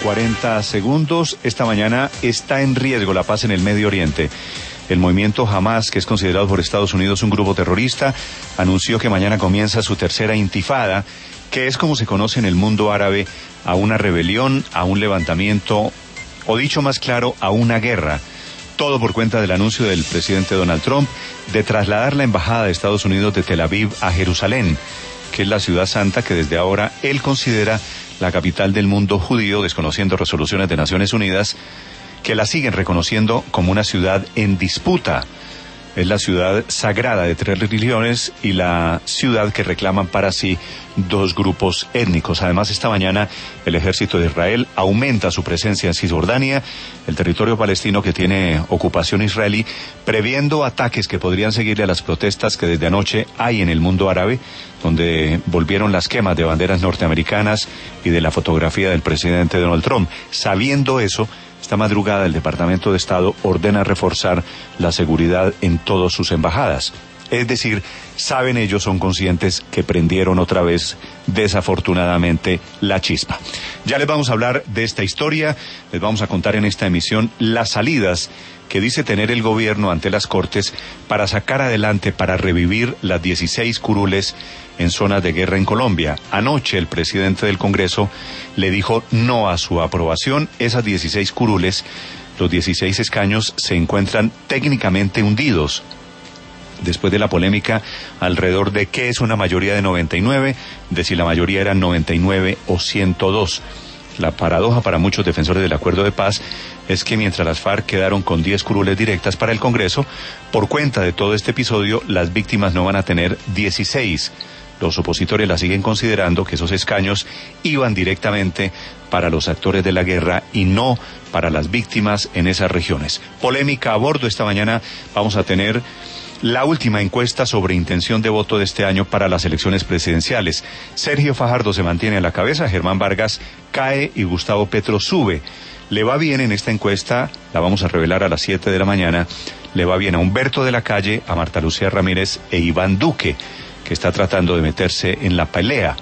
8:40. Esta mañana está en riesgo la paz en el Medio Oriente. El movimiento Hamas, que es considerado por Estados Unidos un grupo terrorista, anunció que mañana comienza su tercera intifada, que es como se conoce en el mundo árabe a una rebelión, a un levantamiento, o dicho más claro, a una guerra. Todo por cuenta del anuncio del presidente Donald Trump de trasladar la embajada de Estados Unidos de Tel Aviv a Jerusalén, que es la ciudad santa que desde ahora él considera la capital del mundo judío, desconociendo resoluciones de Naciones Unidas que la siguen reconociendo como una ciudad en disputa. Es la ciudad sagrada de 3 religiones y la ciudad que reclaman para sí 2 grupos étnicos. Además, esta mañana el ejército de Israel aumenta su presencia en Cisjordania, el territorio palestino que tiene ocupación israelí, previendo ataques que podrían seguirle a las protestas que desde anoche hay en el mundo árabe, donde volvieron las quemas de banderas norteamericanas y de la fotografía del presidente Donald Trump. Sabiendo eso, esta madrugada el Departamento de Estado ordena reforzar la seguridad en todas sus embajadas. Es decir, saben ellos, son conscientes que prendieron otra vez, desafortunadamente, la chispa. Ya les vamos a hablar de esta historia, les vamos a contar en esta emisión las salidas que dice tener el gobierno ante las Cortes para sacar adelante, para revivir las 16 curules en zonas de guerra en Colombia. Anoche el presidente del Congreso le dijo no a su aprobación. Esas 16 curules, los 16 escaños, se encuentran técnicamente hundidos después de la polémica alrededor de qué es una mayoría de 99, de si la mayoría era 99 o 102. La paradoja para muchos defensores del acuerdo de paz es que mientras las FARC quedaron con 10 curules directas para el Congreso, por cuenta de todo este episodio, las víctimas no van a tener 16. Los opositores la siguen considerando que esos escaños iban directamente para los actores de la guerra y no para las víctimas en esas regiones. Polémica a bordo. Esta mañana vamos a tener la última encuesta sobre intención de voto de este año para las elecciones presidenciales. Sergio Fajardo se mantiene a la cabeza, Germán Vargas cae y Gustavo Petro sube. Le va bien en esta encuesta, la vamos a revelar a las 7 de la mañana, le va bien a Humberto de la Calle, a Marta Lucía Ramírez e Iván Duque, que está tratando de meterse en la pelea.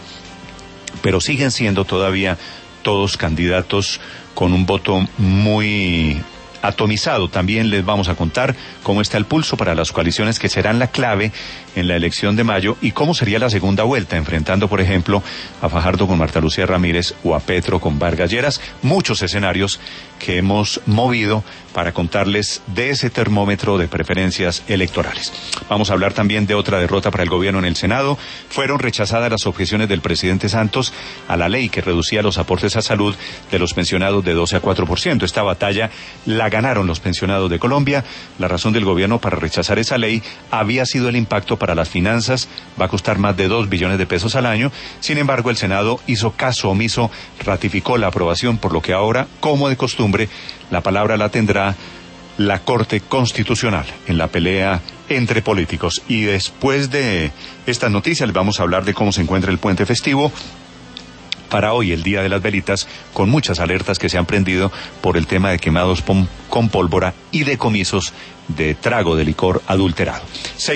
Pero siguen siendo todavía todos candidatos con un voto muy atomizado. También les vamos a contar cómo está el pulso para las coaliciones que serán la clave en la elección de mayo y cómo sería la segunda vuelta, enfrentando, por ejemplo, a Fajardo con Marta Lucía Ramírez o a Petro con Vargas Lleras. Muchos escenarios que hemos movido para contarles de ese termómetro de preferencias electorales. Vamos a hablar también de otra derrota para el gobierno en el Senado. Fueron rechazadas las objeciones del presidente Santos a la ley que reducía los aportes a salud de los pensionados de 12 a 4%. Esta batalla la ganaron los pensionados de Colombia. La razón del gobierno para rechazar esa ley había sido el impacto para las finanzas. Va a costar más de 2 billones de pesos al año. Sin embargo, el Senado hizo caso omiso, ratificó la aprobación, por lo que ahora, como de costumbre, la palabra la tendrá la Corte Constitucional en la pelea entre políticos. Y después de estas noticias les vamos a hablar de cómo se encuentra el puente festivo para hoy, el Día de las Velitas, con muchas alertas que se han prendido por el tema de quemados con pólvora y decomisos de trago de licor adulterado.